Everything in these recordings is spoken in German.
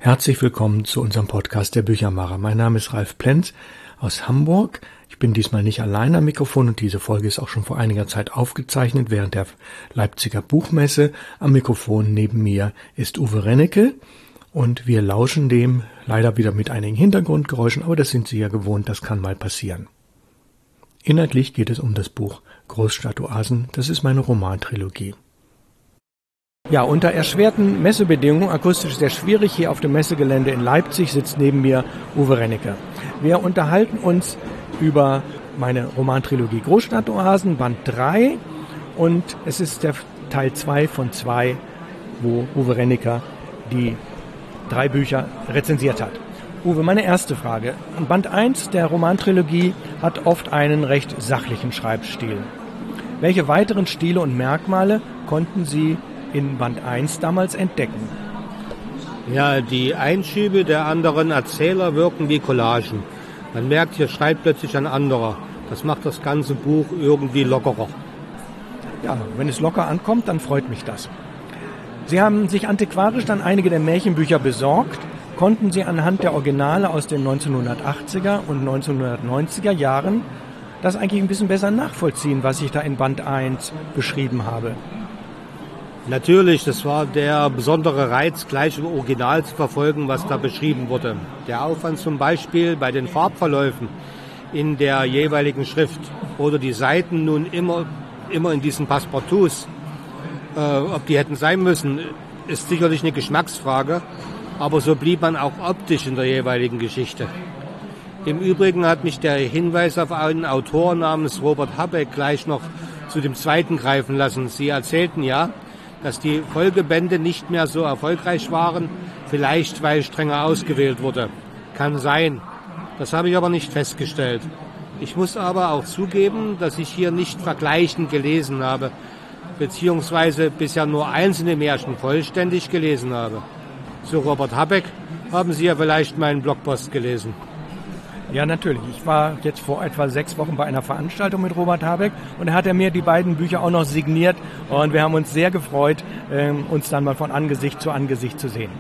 Herzlich willkommen zu unserem Podcast der Büchermacher. Mein Name ist Ralf Plenz aus Hamburg. Ich bin diesmal nicht allein am Mikrofon und diese Folge ist auch schon vor einiger Zeit aufgezeichnet während der Leipziger Buchmesse. Am Mikrofon neben mir ist Uwe Rennecke und wir lauschen dem leider wieder mit einigen Hintergrundgeräuschen, aber das sind Sie ja gewohnt, das kann mal passieren. Inhaltlich geht es um das Buch Großstadtoasen. Das ist meine Romantrilogie. Ja, unter erschwerten Messebedingungen, akustisch sehr schwierig, hier auf dem Messegelände in Leipzig sitzt neben mir Uwe Rennecke. Wir unterhalten uns über meine Romantrilogie Großstadtoasen, Band 3, und es ist der Teil 2 von 2, wo Uwe Rennecke die 3 Bücher rezensiert hat. Uwe, meine erste Frage. Band 1 der Romantrilogie hat oft einen recht sachlichen Schreibstil. Welche weiteren Stile und Merkmale konnten Sie in Band 1 damals entdecken? Ja, die Einschübe der anderen Erzähler wirken wie Collagen. Man merkt, hier schreibt plötzlich ein anderer. Das macht das ganze Buch irgendwie lockerer. Ja, wenn es locker ankommt, dann freut mich das. Sie haben sich antiquarisch dann einige der Märchenbücher besorgt. Konnten Sie anhand der Originale aus den 1980er und 1990er Jahren das eigentlich ein bisschen besser nachvollziehen, was ich da in Band 1 beschrieben habe? Natürlich, das war der besondere Reiz, gleich im Original zu verfolgen, was da beschrieben wurde. Der Aufwand zum Beispiel bei den Farbverläufen in der jeweiligen Schrift oder die Seiten nun immer in diesen Passepartouts, ob die hätten sein müssen, ist sicherlich eine Geschmacksfrage, aber so blieb man auch optisch in der jeweiligen Geschichte. Im Übrigen hat mich der Hinweis auf einen Autor namens Robert Habeck gleich noch zu dem zweiten greifen lassen. Sie erzählten ja, dass die Folgebände nicht mehr so erfolgreich waren, vielleicht weil strenger ausgewählt wurde. Kann sein. Das habe ich aber nicht festgestellt. Ich muss aber auch zugeben, dass ich hier nicht vergleichend gelesen habe, beziehungsweise bisher nur einzelne Märchen vollständig gelesen habe. Zu Robert Habeck haben Sie ja vielleicht meinen Blogpost gelesen. Ja, natürlich. Ich war jetzt vor etwa 6 Wochen bei einer Veranstaltung mit Robert Habeck und er hat mir die beiden Bücher auch noch signiert und wir haben uns sehr gefreut, uns dann mal von Angesicht zu Angesicht zu sehen.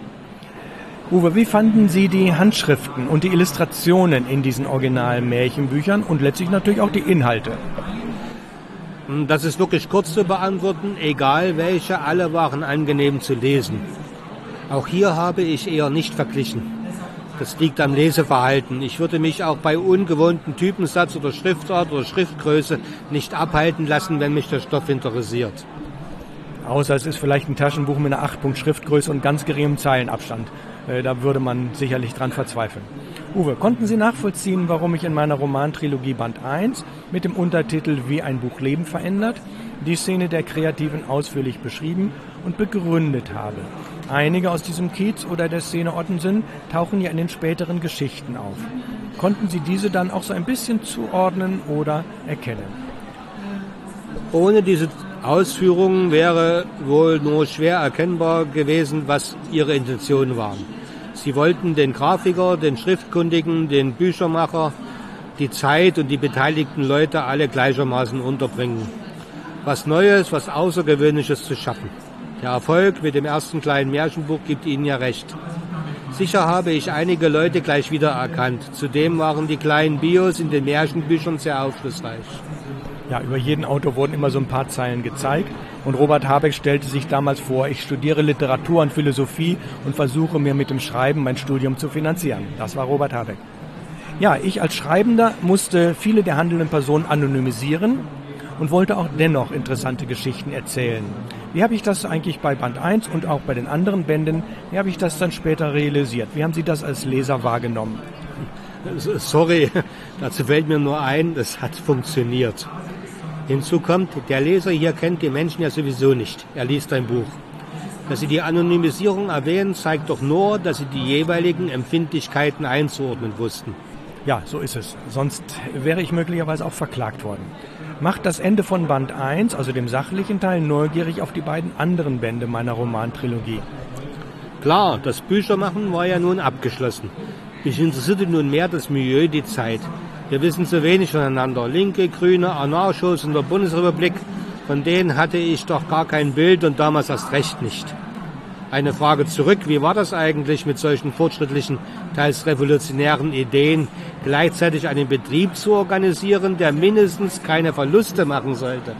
Uwe, wie fanden Sie die Handschriften und die Illustrationen in diesen originalen Märchenbüchern und letztlich natürlich auch die Inhalte? Das ist wirklich kurz zu beantworten, egal welche, alle waren angenehm zu lesen. Auch hier habe ich eher nicht verglichen. Das liegt am Leseverhalten. Ich würde mich auch bei ungewohnten Typensatz oder Schriftart oder Schriftgröße nicht abhalten lassen, wenn mich der Stoff interessiert. Außer es ist vielleicht ein Taschenbuch mit einer 8-Punkt-Schriftgröße und ganz geringem Zeilenabstand. Da würde man sicherlich dran verzweifeln. Uwe, konnten Sie nachvollziehen, warum ich in meiner Romantrilogie Band 1 mit dem Untertitel Wie ein Buch Leben verändert die Szene der Kreativen ausführlich beschrieben und begründet habe? Einige aus diesem Kiez oder der Szene Ottensen tauchen ja in den späteren Geschichten auf. Konnten Sie diese dann auch so ein bisschen zuordnen oder erkennen? Ohne diese Ausführungen wäre wohl nur schwer erkennbar gewesen, was Ihre Intentionen waren. Sie wollten den Grafiker, den Schriftkundigen, den Büchermacher, die Zeit und die beteiligten Leute alle gleichermaßen unterbringen. Was Neues, was Außergewöhnliches zu schaffen. Der Erfolg mit dem ersten kleinen Märchenbuch gibt Ihnen ja recht. Sicher habe ich einige Leute gleich wiedererkannt. Zudem waren die kleinen Bios in den Märchenbüchern sehr aufschlussreich. Ja, über jeden Autor wurden immer so ein paar Zeilen gezeigt. Und Robert Habeck stellte sich damals vor, ich studiere Literatur und Philosophie und versuche mir mit dem Schreiben mein Studium zu finanzieren. Das war Robert Habeck. Ja, ich als Schreibender musste viele der handelnden Personen anonymisieren und wollte auch dennoch interessante Geschichten erzählen. Wie habe ich das eigentlich bei Band 1 und auch bei den anderen Bänden, wie habe ich das dann später realisiert? Wie haben Sie das als Leser wahrgenommen? Sorry, dazu fällt mir nur ein, es hat funktioniert. Hinzu kommt, der Leser hier kennt die Menschen ja sowieso nicht. Er liest ein Buch. Dass Sie die Anonymisierung erwähnen, zeigt doch nur, dass Sie die jeweiligen Empfindlichkeiten einzuordnen wussten. Ja, so ist es. Sonst wäre ich möglicherweise auch verklagt worden. Macht das Ende von Band 1, also dem sachlichen Teil, neugierig auf die beiden anderen Bände meiner Romantrilogie? Klar, das Büchermachen war ja nun abgeschlossen. Mich interessierte nun mehr das Milieu, die Zeit. Wir wissen zu wenig voneinander. Linke, Grüne, Anarchos in der Bundesrepublik, von denen hatte ich doch gar kein Bild und damals erst recht nicht. Eine Frage zurück, wie war das eigentlich mit solchen fortschrittlichen, teils revolutionären Ideen, gleichzeitig einen Betrieb zu organisieren, der mindestens keine Verluste machen sollte?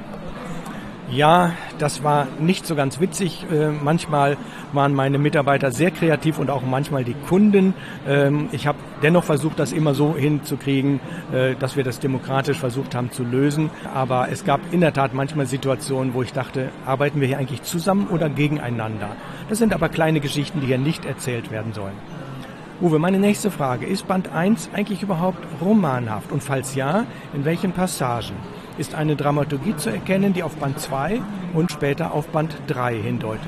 Ja, das war nicht so ganz witzig. Manchmal waren meine Mitarbeiter sehr kreativ und auch manchmal die Kunden. Ich habe dennoch versucht, das immer so hinzukriegen, dass wir das demokratisch versucht haben zu lösen. Aber es gab in der Tat manchmal Situationen, wo ich dachte, arbeiten wir hier eigentlich zusammen oder gegeneinander? Das sind aber kleine Geschichten, die hier nicht erzählt werden sollen. Uwe, meine nächste Frage. Ist Band 1 eigentlich überhaupt romanhaft? Und falls ja, in welchen Passagen? Ist eine Dramaturgie zu erkennen, die auf Band 2 und später auf Band 3 hindeutet?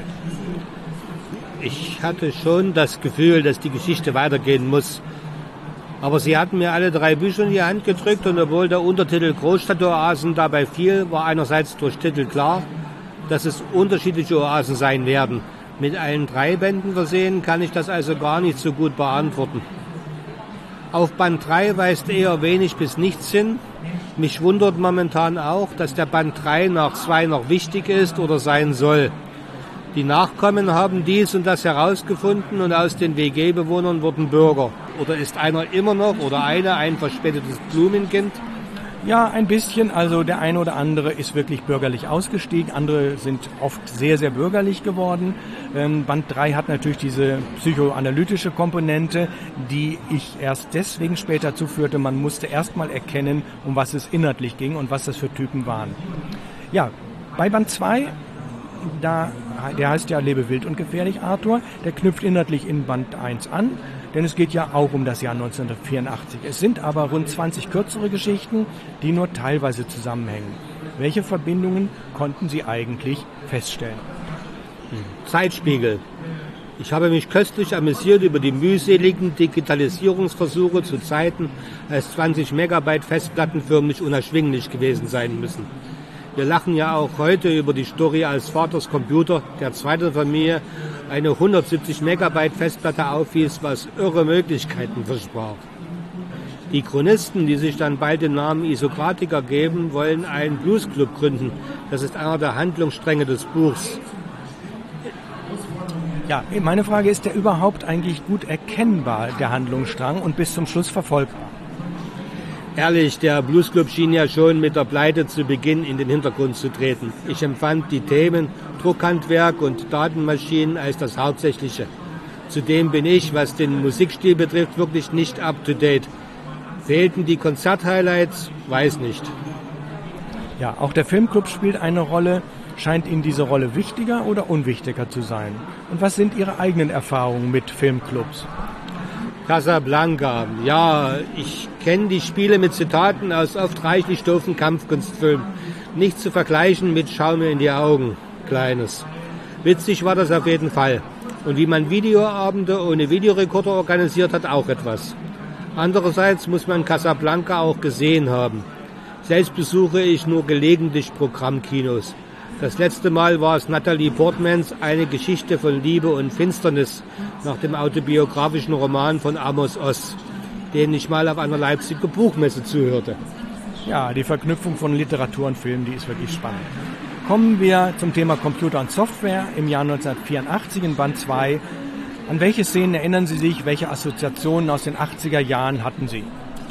Ich hatte schon das Gefühl, dass die Geschichte weitergehen muss. Aber sie hatten mir alle 3 Bücher in die Hand gedrückt und obwohl der Untertitel Großstadtoasen dabei fiel, war einerseits durch Titel klar, dass es unterschiedliche Oasen sein werden. Mit allen 3 Bänden versehen kann ich das also gar nicht so gut beantworten. Auf Band 3 weist eher wenig bis nichts hin. Mich wundert momentan auch, dass der Band 3 nach 2 noch wichtig ist oder sein soll. Die Nachkommen haben dies und das herausgefunden und aus den WG-Bewohnern wurden Bürger. Oder ist einer immer noch oder eine ein verspätetes Blumenkind? Ja, ein bisschen. Also der eine oder andere ist wirklich bürgerlich ausgestiegen. Andere sind oft sehr, sehr bürgerlich geworden. Band 3 hat natürlich diese psychoanalytische Komponente, die ich erst deswegen später zuführte. Man musste erst mal erkennen, um was es inhaltlich ging und was das für Typen waren. Ja, bei Band 2, der heißt ja Lebe wild und gefährlich, Arthur. Der knüpft inhaltlich in Band 1 an. Denn es geht ja auch um das Jahr 1984. Es sind aber rund 20 kürzere Geschichten, die nur teilweise zusammenhängen. Welche Verbindungen konnten Sie eigentlich feststellen? Zeitspiegel. Ich habe mich köstlich amüsiert über die mühseligen Digitalisierungsversuche zu Zeiten, als 20 Megabyte Festplatten förmlich unerschwinglich gewesen sein müssen. Wir lachen ja auch heute über die Story, als Vaters Computer der zweiten Familie eine 170 Megabyte Festplatte aufwies, was irre Möglichkeiten versprach. Die Chronisten, die sich dann bald den Namen Isokratiker geben, wollen einen Bluesclub gründen. Das ist einer der Handlungsstränge des Buchs. Ja, meine Frage, ist der überhaupt eigentlich gut erkennbar, der Handlungsstrang, und bis zum Schluss verfolgbar? Ehrlich, der Bluesclub schien ja schon mit der Pleite zu Beginn in den Hintergrund zu treten. Ich empfand die Themen Druckhandwerk und Datenmaschinen als das Hauptsächliche. Zudem bin ich, was den Musikstil betrifft, wirklich nicht up-to-date. Fehlten die Konzerthighlights? Weiß nicht. Ja, auch der Filmclub spielt eine Rolle. Scheint Ihnen diese Rolle wichtiger oder unwichtiger zu sein? Und was sind Ihre eigenen Erfahrungen mit Filmclubs? Casablanca. Ja, ich kenne die Spiele mit Zitaten aus oft reichlich doofen Kampfkunstfilmen. Nicht zu vergleichen mit Schau mir in die Augen, Kleines. Witzig war das auf jeden Fall. Und wie man Videoabende ohne Videorekorder organisiert hat, auch etwas. Andererseits muss man Casablanca auch gesehen haben. Selbst besuche ich nur gelegentlich Programmkinos. Das letzte Mal war es Natalie Portmans Eine Geschichte von Liebe und Finsternis nach dem autobiografischen Roman von Amos Oz, den ich mal auf einer Leipziger Buchmesse zuhörte. Ja, die Verknüpfung von Literatur und Film, die ist wirklich spannend. Kommen wir zum Thema Computer und Software im Jahr 1984 in Band 2. An welche Szenen erinnern Sie sich? Welche Assoziationen aus den 80er Jahren hatten Sie?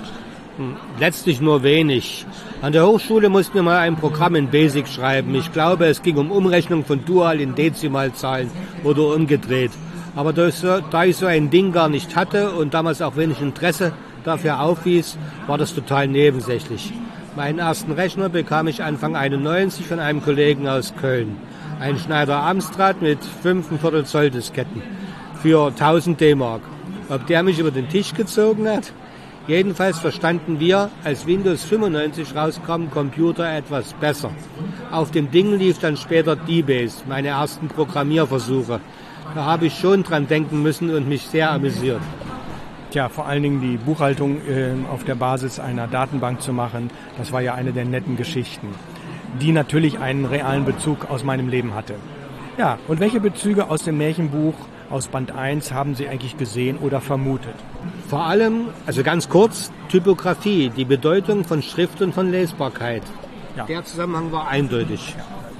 Letztlich nur wenig. An der Hochschule mussten wir mal ein Programm in BASIC schreiben. Ich glaube, es ging um Umrechnung von Dual in Dezimalzahlen oder umgedreht. Aber da ich so ein Ding gar nicht hatte und damals auch wenig Interesse dafür aufwies, war das total nebensächlich. Meinen ersten Rechner bekam ich Anfang 91 von einem Kollegen aus Köln. Ein Schneider Amstrad mit 5,25 Zoll Disketten für 1000 D-Mark. Ob der mich über den Tisch gezogen hat? Jedenfalls verstanden wir, als Windows 95 rauskam, Computer etwas besser. Auf dem Ding lief dann später DBase, meine ersten Programmierversuche. Da habe ich schon dran denken müssen und mich sehr amüsiert. Tja, vor allen Dingen die Buchhaltung auf der Basis einer Datenbank zu machen, das war ja eine der netten Geschichten, die natürlich einen realen Bezug aus meinem Leben hatte. Ja, und welche Bezüge aus dem Märchenbuch aus Band 1 haben Sie eigentlich gesehen oder vermutet? Vor allem, also ganz kurz, Typografie, die Bedeutung von Schrift und von Lesbarkeit. Ja. Der Zusammenhang war eindeutig.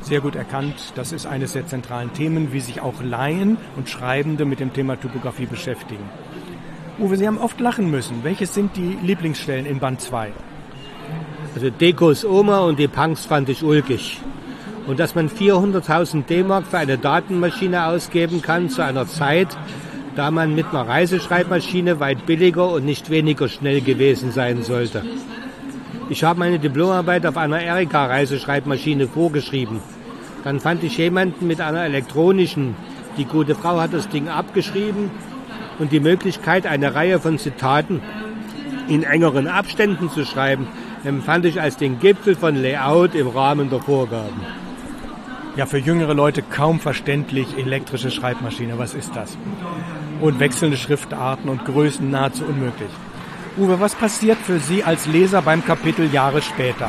sehr gut erkannt. Das ist eines der zentralen Themen, wie sich auch Laien und Schreibende mit dem Thema Typografie beschäftigen. Uwe, Sie haben oft lachen müssen. Welches sind die Lieblingsstellen in Band 2? Also Dekos Oma und die Punks fand ich ulkig. Und dass man 400.000 D-Mark für eine Datenmaschine ausgeben kann zu einer Zeit, da man mit einer Reiseschreibmaschine weit billiger und nicht weniger schnell gewesen sein sollte. Ich habe meine Diplomarbeit auf einer Erika-Reiseschreibmaschine vorgeschrieben. Dann fand ich jemanden mit einer elektronischen. Die gute Frau hat das Ding abgeschrieben und die Möglichkeit, eine Reihe von Zitaten in engeren Abständen zu schreiben, empfand ich als den Gipfel von Layout im Rahmen der Vorgaben. Ja, für jüngere Leute kaum verständlich, elektrische Schreibmaschine, was ist das? Und wechselnde Schriftarten und Größen nahezu unmöglich. Uwe, was passiert für Sie als Leser beim Kapitel Jahre später?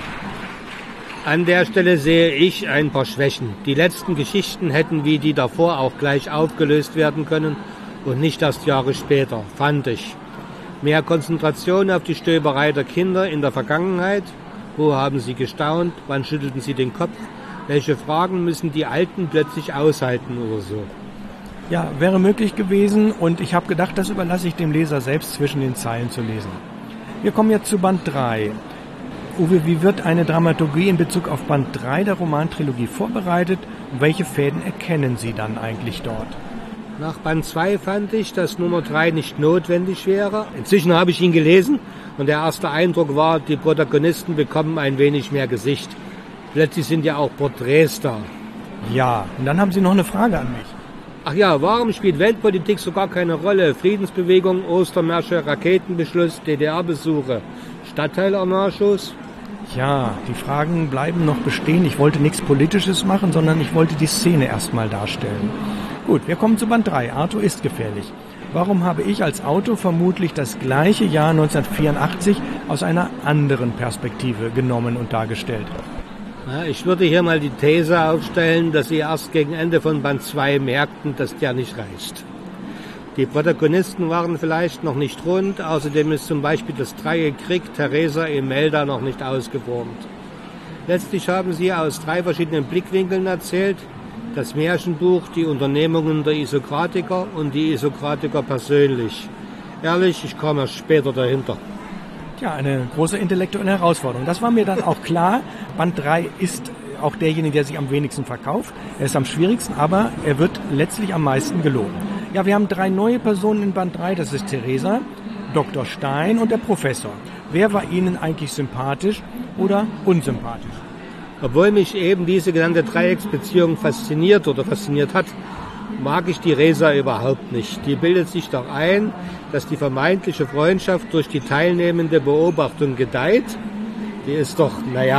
An der Stelle sehe ich ein paar Schwächen. Die letzten Geschichten hätten wie die davor auch gleich aufgelöst werden können und nicht erst Jahre später, fand ich. Mehr Konzentration auf die Stöberei der Kinder in der Vergangenheit. Wo haben sie gestaunt? Wann schüttelten sie den Kopf? Welche Fragen müssen die Alten plötzlich aushalten oder so? Ja, wäre möglich gewesen und ich habe gedacht, das überlasse ich dem Leser selbst zwischen den Zeilen zu lesen. Wir kommen jetzt zu Band 3. Uwe, wie wird eine Dramaturgie in Bezug auf Band 3 der Romantrilogie vorbereitet und welche Fäden erkennen Sie dann eigentlich dort? Nach Band 2 fand ich, dass Nummer 3 nicht notwendig wäre. Inzwischen habe ich ihn gelesen und der erste Eindruck war, die Protagonisten bekommen ein wenig mehr Gesicht. Plötzlich sind ja auch Porträts da. Ja, und dann haben Sie noch eine Frage an mich. Ach ja, warum spielt Weltpolitik so gar keine Rolle? Friedensbewegung, Ostermärsche, Raketenbeschluss, DDR-Besuche, Stadtteilanarchos? Ja, die Fragen bleiben noch bestehen. Ich wollte nichts Politisches machen, sondern ich wollte die Szene erstmal darstellen. Gut, wir kommen zu Band 3. Arthur ist gefährlich. Warum habe ich als Autor vermutlich das gleiche Jahr 1984 aus einer anderen Perspektive genommen und dargestellt? Ja, ich würde hier mal die These aufstellen, dass Sie erst gegen Ende von Band 2 merkten, dass der nicht reicht. Die Protagonisten waren vielleicht noch nicht rund, außerdem ist zum Beispiel das Dreieck Krieg, Theresa, Imelda noch nicht ausgeformt. Letztlich haben Sie aus 3 verschiedenen Blickwinkeln erzählt, das Märchenbuch, die Unternehmungen der Isokratiker und die Isokratiker persönlich. Ehrlich, ich kam erst später dahinter. Ja, eine große intellektuelle Herausforderung. Das war mir dann auch klar. Band 3 ist auch derjenige, der sich am wenigsten verkauft. Er ist am schwierigsten, aber er wird letztlich am meisten gelobt. Ja, wir haben 3 neue Personen in Band 3. Das ist Theresa, Dr. Stein und der Professor. Wer war Ihnen eigentlich sympathisch oder unsympathisch? Obwohl mich eben diese genannte Dreiecksbeziehung fasziniert hat, mag ich die Resa überhaupt nicht. Die bildet sich doch ein, dass die vermeintliche Freundschaft durch die teilnehmende Beobachtung gedeiht. Die ist doch,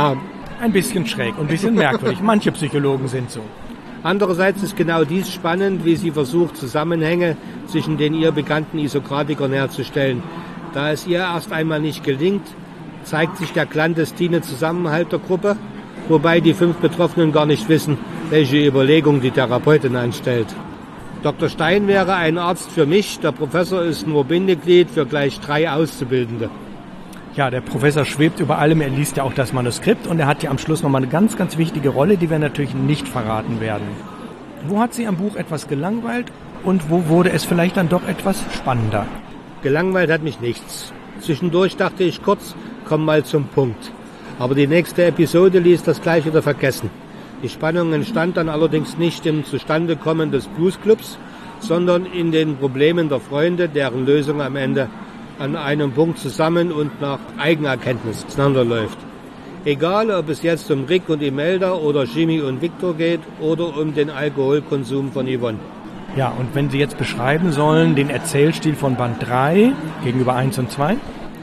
ein bisschen schräg und ein bisschen merkwürdig. Manche Psychologen sind so. Andererseits ist genau dies spannend, wie sie versucht, Zusammenhänge zwischen den ihr bekannten Isokratikern herzustellen. Da es ihr erst einmal nicht gelingt, zeigt sich der clandestine Zusammenhalt der Gruppe, wobei die 5 Betroffenen gar nicht wissen, welche Überlegung die Therapeutin anstellt. Dr. Stein wäre ein Arzt für mich, der Professor ist nur Bindeglied für gleich 3 Auszubildende. Ja, der Professor schwebt über allem, er liest ja auch das Manuskript und er hat ja am Schluss nochmal eine ganz, ganz wichtige Rolle, die wir natürlich nicht verraten werden. Wo hat Sie am Buch etwas gelangweilt und wo wurde es vielleicht dann doch etwas spannender? Gelangweilt hat mich nichts. Zwischendurch dachte ich kurz, komm mal zum Punkt. Aber die nächste Episode ließ das gleich wieder vergessen. Die Spannung entstand dann allerdings nicht im Zustandekommen des Bluesclubs, sondern in den Problemen der Freunde, deren Lösung am Ende an einem Punkt zusammen und nach Eigenerkenntnis auseinanderläuft. Egal, ob es jetzt um Rick und Imelda oder Jimmy und Victor geht oder um den Alkoholkonsum von Yvonne. Ja, und wenn Sie jetzt beschreiben sollen, den Erzählstil von Band 3 gegenüber 1 und 2?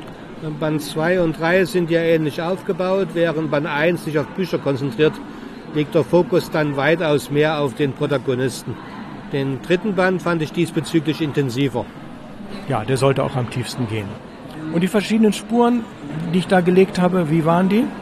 Band 2 und 3 sind ja ähnlich aufgebaut, während Band 1 sich auf Bücher konzentriert, liegt der Fokus dann weitaus mehr auf den Protagonisten. Den 3. Band fand ich diesbezüglich intensiver. Ja, der sollte auch am tiefsten gehen. Und die verschiedenen Spuren, die ich da gelegt habe, wie waren die?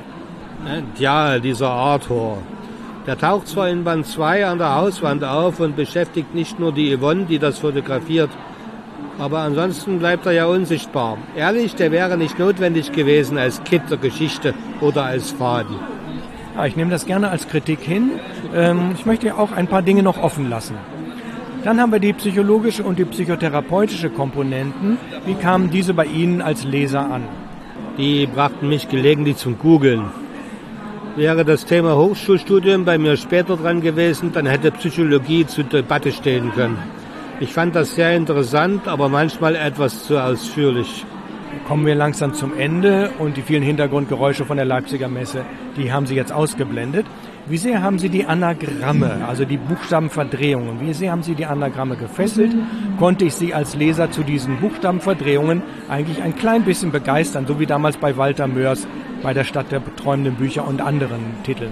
Ja, dieser Arthur. Der taucht zwar in Band 2 an der Hauswand auf und beschäftigt nicht nur die Yvonne, die das fotografiert, aber ansonsten bleibt er ja unsichtbar. Ehrlich, der wäre nicht notwendig gewesen als Kit der Geschichte oder als Faden. Ja, ich nehme das gerne als Kritik hin. Ich möchte auch ein paar Dinge noch offen lassen. Dann haben wir die psychologische und die psychotherapeutische Komponenten. Wie kamen diese bei Ihnen als Leser an? Die brachten mich gelegentlich zum Googlen. Wäre das Thema Hochschulstudium bei mir später dran gewesen, dann hätte Psychologie zur Debatte stehen können. Ich fand das sehr interessant, aber manchmal etwas zu ausführlich. Kommen wir langsam zum Ende und die vielen Hintergrundgeräusche von der Leipziger Messe, die haben Sie jetzt ausgeblendet. Wie sehr haben Sie die Anagramme, also die Buchstabenverdrehungen, wie sehr haben Sie die Anagramme gefesselt? Konnte ich Sie als Leser zu diesen Buchstabenverdrehungen eigentlich ein klein bisschen begeistern, so wie damals bei Walter Mörs bei der Stadt der träumenden Bücher und anderen Titeln?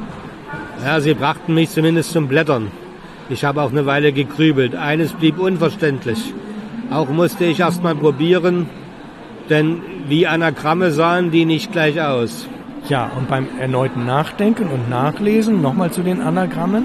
Ja, sie brachten mich zumindest zum Blättern. Ich habe auch eine Weile gegrübelt. Eines blieb unverständlich. Auch musste ich erst mal probieren, denn wie Anagramme sahen die nicht gleich aus. Ja, und beim erneuten Nachdenken und Nachlesen nochmal zu den Anagrammen?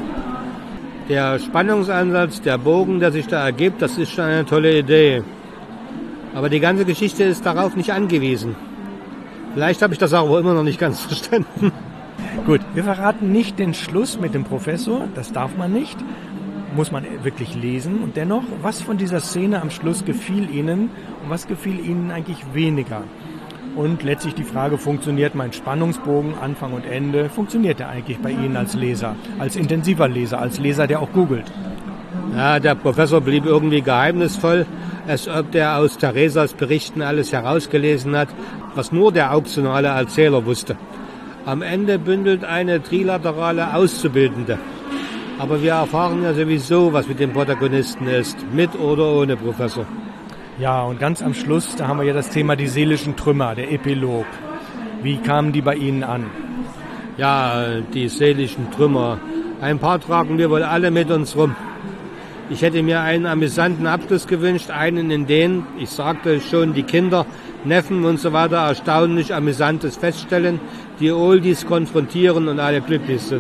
Der Spannungsansatz, der Bogen, der sich da ergibt, das ist schon eine tolle Idee. Aber die ganze Geschichte ist darauf nicht angewiesen. Vielleicht habe ich das aber immer noch nicht ganz verstanden. Gut, wir verraten nicht den Schluss mit dem Professor, das darf man nicht. Muss man wirklich lesen. Und dennoch, was von dieser Szene am Schluss gefiel Ihnen und was gefiel Ihnen eigentlich weniger? Und letztlich die Frage, funktioniert mein Spannungsbogen, Anfang und Ende, funktioniert der eigentlich bei Ihnen als Leser, als intensiver Leser, als Leser, der auch googelt? Ja, der Professor blieb irgendwie geheimnisvoll, als ob der aus Theresas Berichten alles herausgelesen hat, was nur der auktionale Erzähler wusste. Am Ende bündelt eine trilaterale Auszubildende. Aber wir erfahren ja sowieso, was mit dem Protagonisten ist, mit oder ohne Professor. Ja, und ganz am Schluss, da haben wir ja das Thema die seelischen Trümmer, der Epilog. Wie kamen die bei Ihnen an? Ja, die seelischen Trümmer. Ein paar tragen wir wohl alle mit uns rum. Ich hätte mir einen amüsanten Abschluss gewünscht, einen, in den, ich sagte schon, die Kinder, Neffen und so weiter erstaunlich Amüsantes feststellen, die Oldies konfrontieren und alle glücklich sind.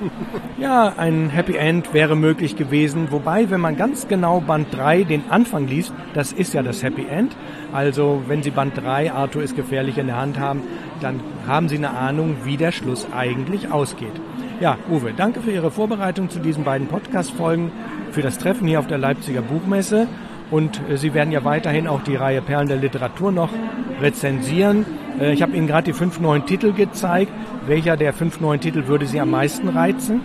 Ja, ein Happy End wäre möglich gewesen, wobei, wenn man ganz genau Band 3 den Anfang liest, das ist ja das Happy End. Also wenn Sie Band 3, Arthur ist gefährlich in der Hand haben, dann haben Sie eine Ahnung, wie der Schluss eigentlich ausgeht. Ja, Uwe, danke für Ihre Vorbereitung zu diesen beiden Podcast-Folgen, für das Treffen hier auf der Leipziger Buchmesse. Und Sie werden ja weiterhin auch die Reihe Perlen der Literatur noch rezensieren. Ich habe Ihnen gerade die 5 neuen Titel gezeigt. Welcher der 5 neuen Titel würde Sie am meisten reizen?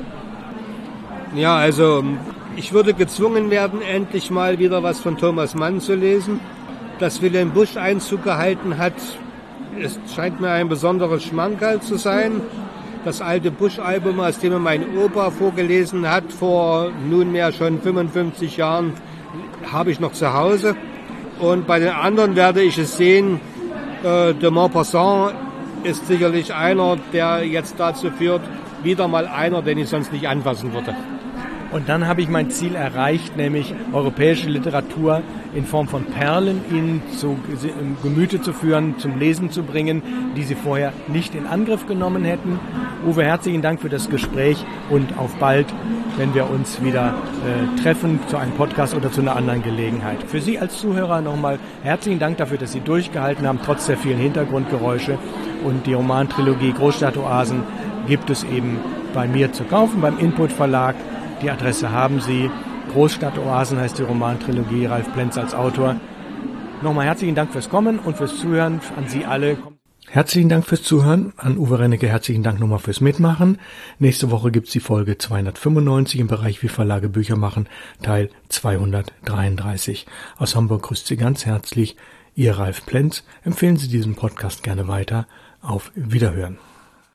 Ja, also ich würde gezwungen werden, endlich mal wieder was von Thomas Mann zu lesen. Dass Wilhelm Busch Einzug gehalten hat, es scheint mir ein besonderes Schmankerl zu sein. Das alte Busch-Album, aus dem mein Opa vorgelesen hat, vor nunmehr schon 55 Jahren, habe ich noch zu Hause. Und bei den anderen werde ich es sehen. De Maupassant ist sicherlich einer, der jetzt dazu führt, wieder mal einer, den ich sonst nicht anfassen würde. Und dann habe ich mein Ziel erreicht, nämlich europäische Literatur in Form von Perlen Ihnen zu Gemüte zu führen, zum Lesen zu bringen, die Sie vorher nicht in Angriff genommen hätten. Uwe, herzlichen Dank für das Gespräch und auf bald, wenn wir uns wieder treffen zu einem Podcast oder zu einer anderen Gelegenheit. Für Sie als Zuhörer nochmal herzlichen Dank dafür, dass Sie durchgehalten haben, trotz der vielen Hintergrundgeräusche. Und die Romantrilogie Großstadtoasen gibt es eben bei mir zu kaufen, beim Input Verlag. Die Adresse haben Sie. Großstadtoasen heißt die Romantrilogie, Ralf Plenz als Autor. Nochmal herzlichen Dank fürs Kommen und fürs Zuhören an Sie alle. Herzlichen Dank fürs Zuhören, an Uwe Rennecke herzlichen Dank nochmal fürs Mitmachen. Nächste Woche gibt's die Folge 295 im Bereich Wie Verlage Bücher machen, Teil 233. Aus Hamburg grüßt Sie ganz herzlich Ihr Ralf Plenz. Empfehlen Sie diesen Podcast gerne weiter. Auf Wiederhören.